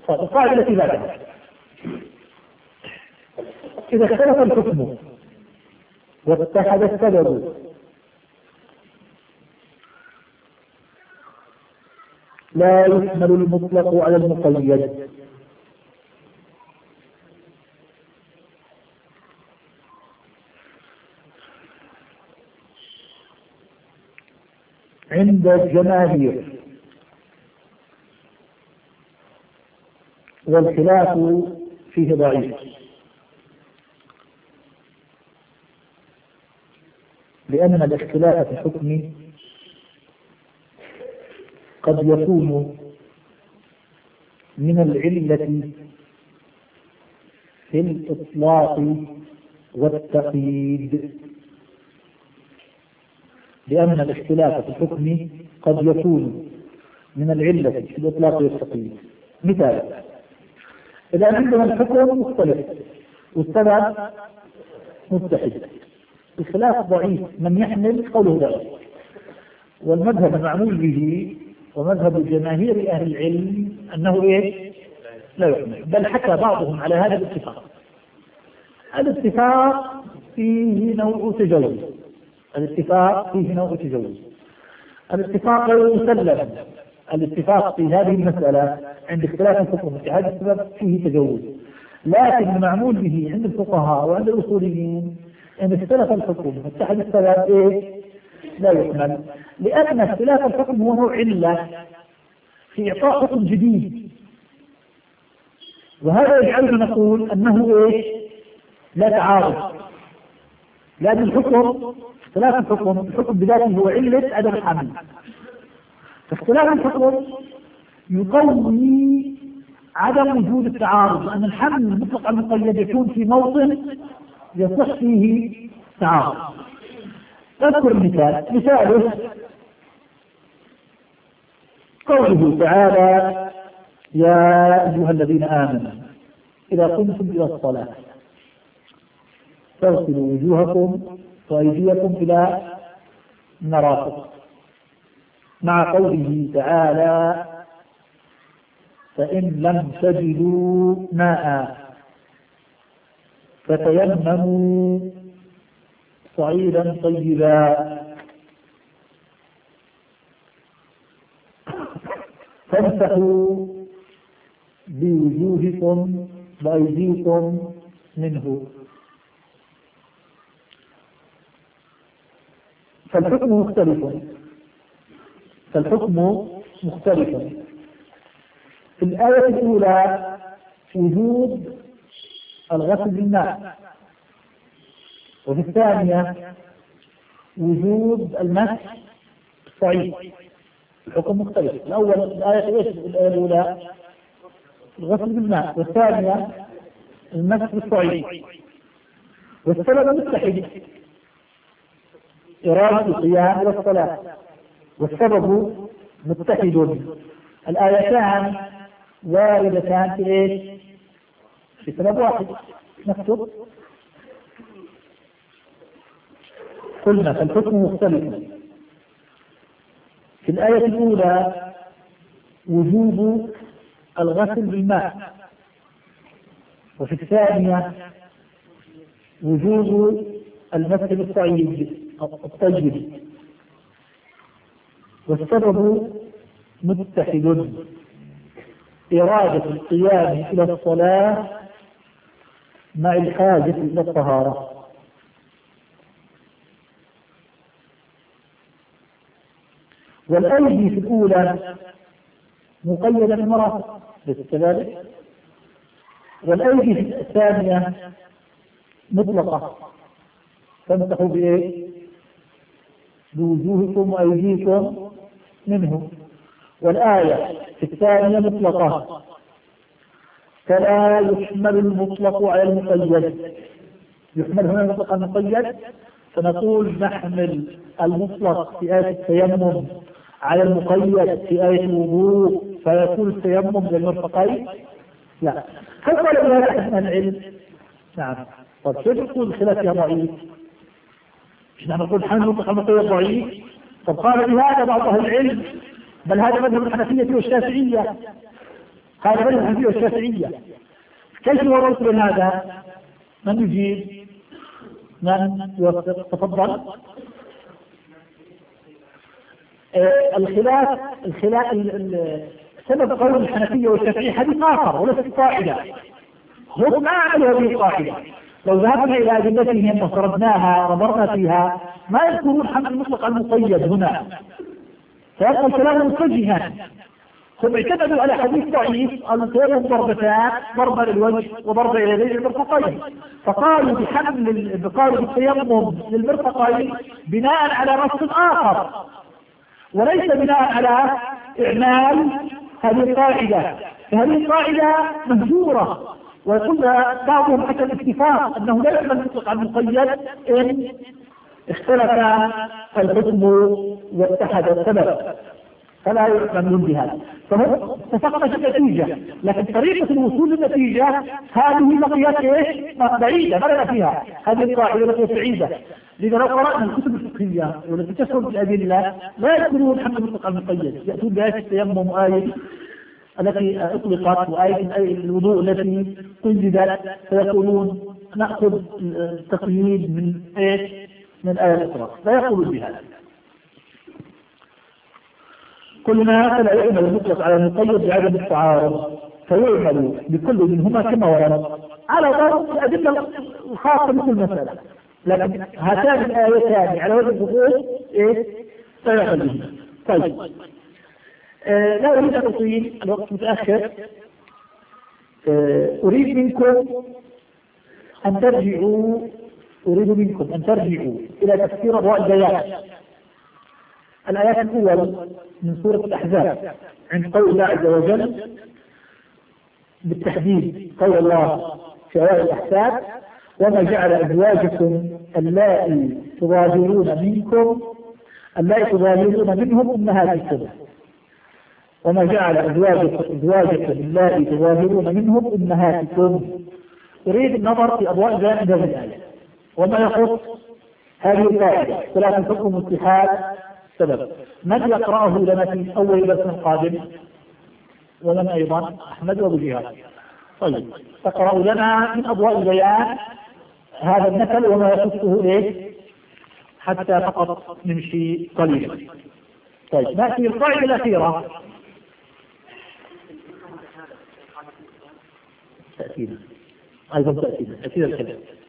طيب القاعدة التي بعدها: إذا اختلف الحكم واتحد السبب لا يحمل المطلق على المقيد. عند الجماهير، والخلاف فيه ضعيف، لأن الاختلاف في الحكم قد يكون من العلة في الإطلاق والتقييد. لأن الاختلاف في الحكم قد يكون من العلة في الإطلاق والتقييد. مثال: إذا عندنا الحكم مختلف والسبب متحد، الخلاف ضعيف، من يحمل قوله ضعيف، والمذهب المعمول به ومذهب الجماهير أهل العلم أنه إيه؟ لا يحمل. بل حكى بعضهم على هذا الاتفاق. الاتفاق فيه نوع تجوز. الاتفاق فيه نوع تجوز. الاتفاق غير مسلم. الاتفاق في هذه المسألة عند اختلاف الحكم واتحاد السبب فيه تجوز، لكن المعمول به عند الفقهاء وعند الأصوليين إن اختلف الحكم واتحد السبب إيه؟ لا يحمل، لأن اختلاف الحكم هو نوع علة في إعطاء حكم جديد، وهذا يجعلنا نقول أنه إيه؟ لا تعارض، لأن الحكم اختلاف الحكم بذاته هو علة عدم الحمل. فاختلاف الحكم يقوي عدم وجود التعارض، لأن الحمل المطلق على المقيد يكون في موطن يصح فيه تعارض. أذكر مثاله قوله تعالى: يا أيها الذين آمنوا إذا قمتم إلى الصلاة فاغسلوا وجوهكم وأيديكم إلى المرافق، مع قوله تعالى: فإن لم تجدوا ماء فتيمموا صعيدا طيبا فامسحوا بوجوهكم وأيديكم منه. فالحكم مختلف. في الآية الأولى وجود الغسل بالماء، وفي الثانية وجود المسح الصعيد. الحكم مختلف. الآية الأولى الغسل بالماء، والثانية المسح بالصعيد، والسبب متحد، إرادة القيام إلى الصلاة، والسبب متحد. الآيتان واردتان في إيش؟ في سبب واحد. نكتب: قلنا فالحكم مختلف. في الآية الأولى وجوب الغسل بالماء، وفي الثانية وجوب المسح بالصعيد الطيب، والسبب متحد، إرادة القيام إلى الصلاة مع الحاجة إلى الطهارة. والأيدي في الأولى مقيدة بالمرافق، ليس كذلك؟ والأيدي في الثانية مطلقة، فامسحوا بإيه؟ بوجوهكم وأيديكم منه. والآية في الثانية مطلقة، فلا يحمل المطلق على المقيد. يحمل هنا المطلق على المقيد، فنقول نحمل المطلق في آية التيمم على المقيد في آية الوضوء، فيكون التيمم للمرفقين؟ لا. هل قال بهذا أحد العلم؟ نعم. طيب كيف يقول الخلاف يا ضعيف؟ نحن نقول حمل المطلق على المقيد ضعيف. طب قال بهذا بعض أهل العلم، بل هذا مذهب الحنفية والشافعية، هذا بين الحنفية والشافعية. كيف يوصل بين هذا؟ من يجيب؟ من يوفق؟ تفضل. الخلاف سبب قول الحنفية والشافعية حديث آخر وليس قاعدة، هم ما عملوا هذه القاعدة. لو ذهبنا إلى أدلتهم وسردناها ونظرنا فيها ما يذكرون حمل المطلق المقيد هنا، فيبقى الكلام متجها. هم اعتمدوا على حديث ضعيف التيمم ضربتان، ضربة للوجه وضربة إلى اليدين المرفقين، فقالوا بالتيمم للمرفقين بناء على نص آخر وليس بناء على إعمال هذه القاعدة. فهذه القاعدة مهجورة، ويقول بعضهم حتى الاتفاق أنه لا يعمل المطلق على المقيد إن اختلف الحكم واتحد السبب، فلا يؤمنون بهذا. فهو اتفقنا في النتيجة، لكن طريقة الوصول للنتيجة هذه بقيت بعيدة ما لنا فيها، هذه القاعدة بقيت بعيدة. لذا لو قرأنا الكتب الفقهية والتي تشرح بالأدلة لا يذكرون حمل المطلق المقيد، يأتون بآية التيمم وآية التي أطلقت وآية الوضوء التي قيدت، فيقولون نأخذ التقييد من إيش؟ من آية الإطلاق، لا يقولون بهذا. قلنا فلا يعمل المطلق على المقيد بعدم التعارض، فيعمل بكل منهما كما ورد على ضرب الأدلة الخاصة بكل مسألة، لكن هاتان الآيتان على وجه الخصوص إيه؟ فيعمل بهما. طيب لا أريد أن أطيل، الوقت متأخر. أريد منكم أن ترجعوا إلى تفسير أضواء البيان. الآيات الأولى من سورة الأحزاب عند قول الله عز وجل بالتحديد، قول الله في آيات الأحزاب: وما جعل أزواجكم اللائي تظاهرون منهم أمهاتكم، وما جعل أزواجكم اللائي تظاهرون منهم أمهاتكم. أريد النظر في أضواء البيان هذه الآية وما يخص هذه القاعدة ثلاثة حكم اتحاد سبب. من يقرأه لنا في أول درس قادم؟ ولنا أيضا أحمد وأبو جهاد. طيب تقرأ لنا من أضواء البيان هذا النفل وما يخصه إيه حتى فقط نمشي قليلا. طيب نأتي القاعدة الأخيرة. تأكيد أيضا تأكيد الكلام.